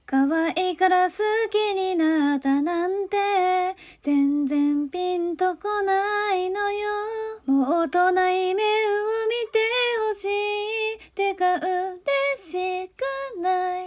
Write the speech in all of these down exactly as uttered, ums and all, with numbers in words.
可愛いから好きになったなんて全然ピンとこないのよ。もっと内面を見てほしい。てか嬉しくない。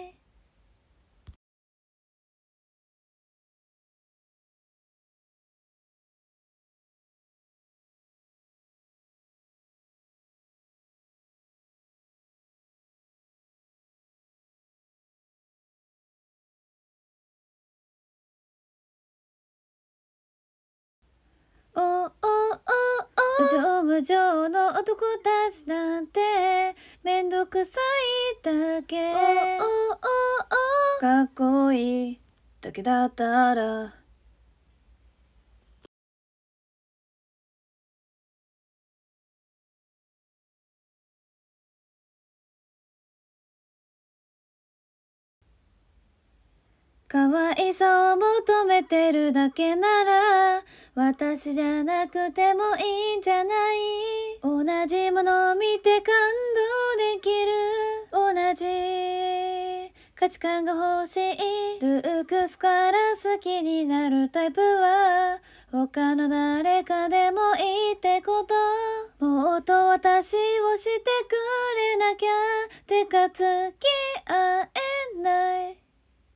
おおおお上無上の男たちなんてめんどくさいだけ。おおおおかっこいいだけだったら可愛さを求めてるだけなら私じゃなくてもいいんじゃない。同じものを見て感動できる。同じ価値観が欲しい。ルックスから好きになるタイプは他の誰かでもいいってこと。もっと私をしてくれなきゃ。てか付き合えない。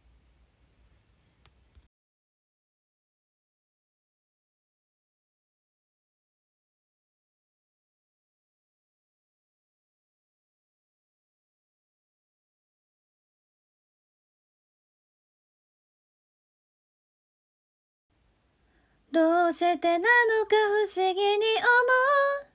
どうしてなのか不思議に思う。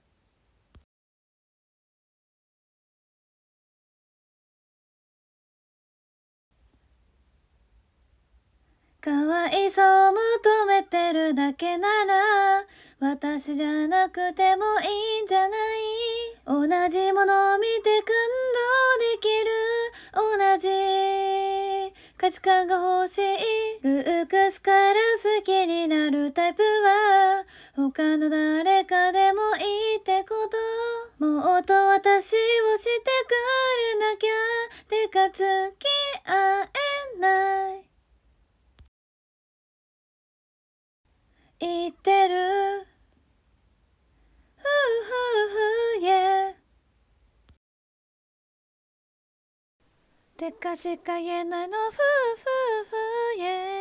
可愛さを求めてるだけなら私じゃなくてもいいんじゃない。同じものを見て感動できる。同じ価値観が欲しい。ルックスから好きになるタイプは他の誰かでもいいってこと。もっと私をしてくれなきゃ。てか付き合えない。言ってるふうふうふう yeah てかしか言えないのふうふうふう yeah